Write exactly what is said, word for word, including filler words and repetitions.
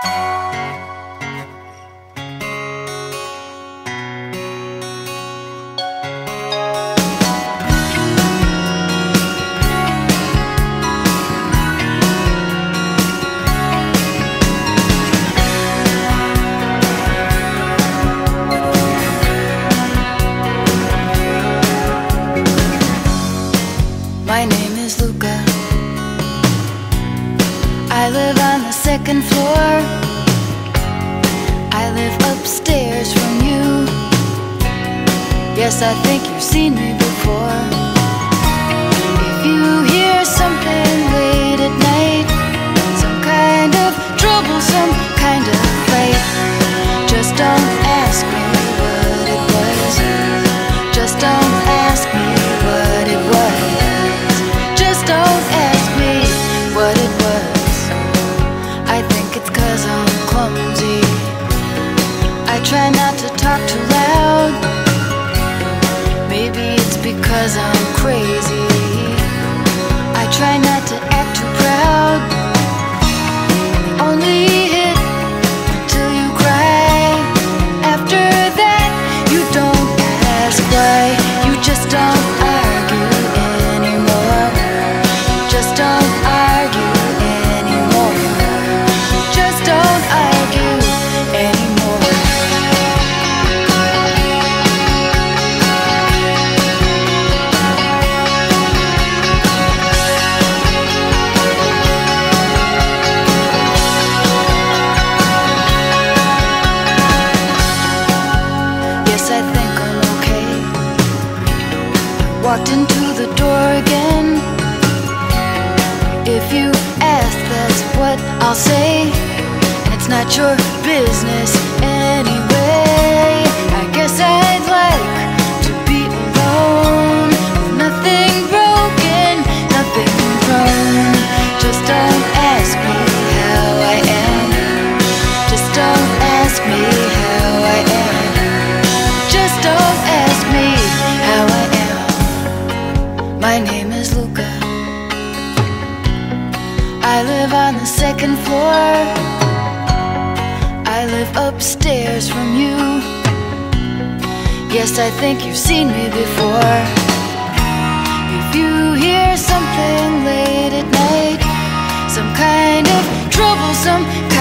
My name is Luca. I live on the second floor. I live upstairs from you. Yes, I think you've seen me before. If you hear something late at night, some kind of trouble, some kind of fight, just don't ask me what it was. Just don't ask me what it was. Don't ask me what it was. I think it's 'cause I'm clumsy. I try not to talk too loud. Maybe it's because I'm crazy. I try not to act too proud. Only hit till you cry. After that, you don't ask why. You just don't argue anymore. Just don't argue anymore. Just don't argue anymore. Yes, I think I'm okay. Walked into the door again. If you ask, that's what I'll say. And it's not your business anyway. I guess I'd like to be alone. Nothing broken, nothing wrong. Just don't ask me how I am. Just don't ask me how I am. Just don't ask me how I am. My name is Luca. I live on the second floor. I live upstairs from you. Yes, I think you've seen me before. If you hear something late at night, some kind of trouble, some